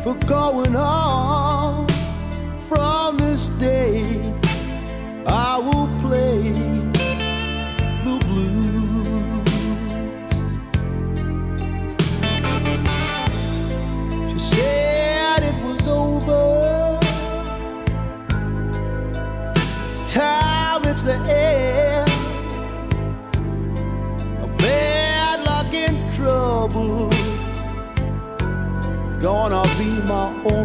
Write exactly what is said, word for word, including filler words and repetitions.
for going on. From this day I will play the blues. She said it was over. It's time, it's the end. Bad luck and trouble gonna be my own